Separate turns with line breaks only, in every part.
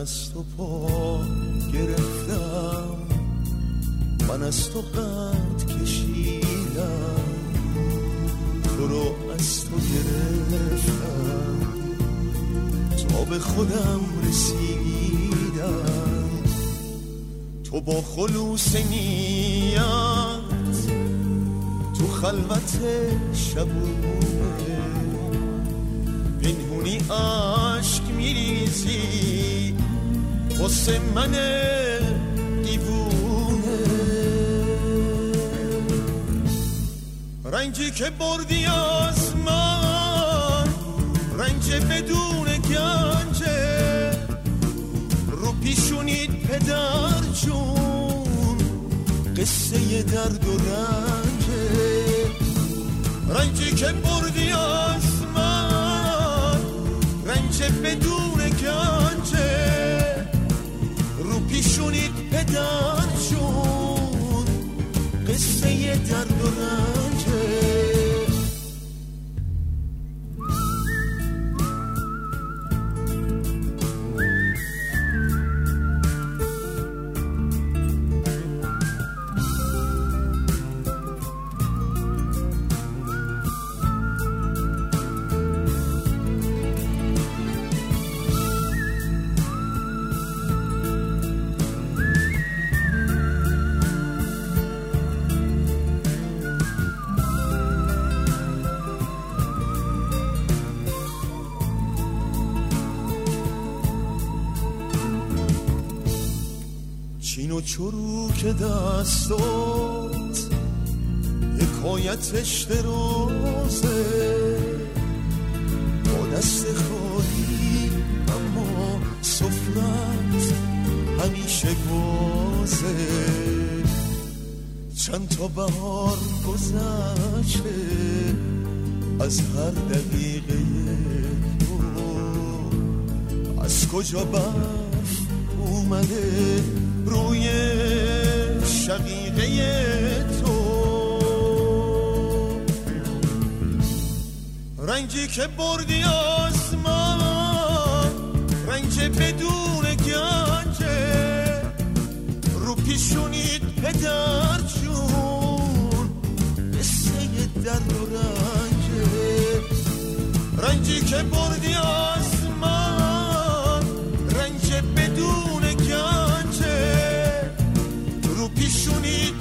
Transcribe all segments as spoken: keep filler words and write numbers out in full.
از تو پا گرفتم، من از تو قد کشیدم، تو رو از تو گرفتم تا به خودم رسیدم. تو با خلوص نیت تو خلوت شبونه پنهونی عشق میریزی واسه من دیوونه. رنجی که بردی از من رنج بدون گنجه، رو پیشونید پدر جون قصه درد و رنجه. رنجی که بردی از من رنج بدون گنجه، رو پیشونید پدر جون قصه درد و رنجه. چین و چروک دستات حکایتش درازه، با دست خالی اما سفرت همیشه بازه. چند تا بهار گذشته از هر دقیقه تو، از کجا برف اومده روی شقیقه تو. رنجی که بردی از من رنج بدون گنجه، رو پیشونید پدر جون قصه درد و رنجه. رنجی که بردی از من رنج بدون گنجه، رو پیشونید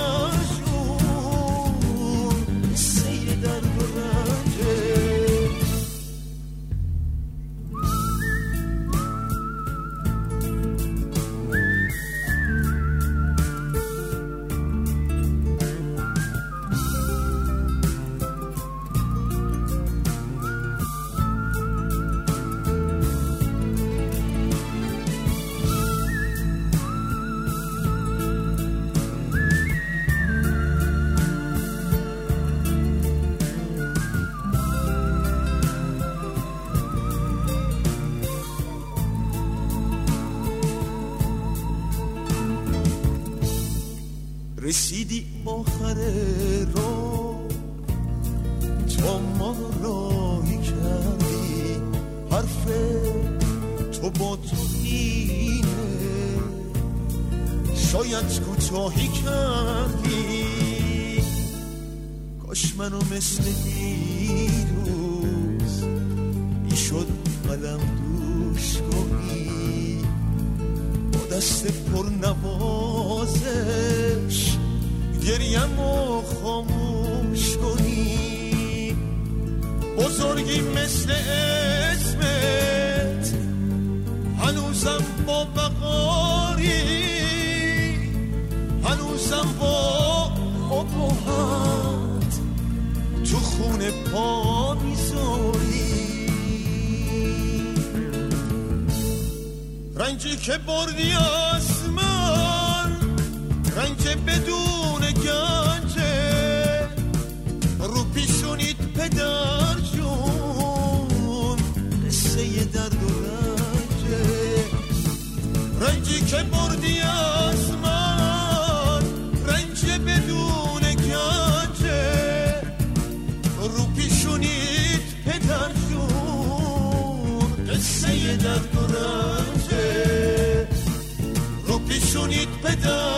پدرشون قصه درد و رنجه. رسیدی آخر رو تا ما راهی کردی، حرف تو با تو اینه شاید کوتاهی کردی. کاش منو مثل دیروز میشد قلم دوش کنی، با دست پر نوازش گریم و خاموش کنی. بزرگی مثل اسمت هنوزم با بقاری، هنوزم با ابهت تو خونه پا میذاری. رنجی که بردی از من رنج بدون گنجه، رو پیشونید پدر جون قصه درد و رنجه. رنجی که بردی از من رنج بدون گنجه، رو پیشونید پدر جون قصه درد و رنجه. پدر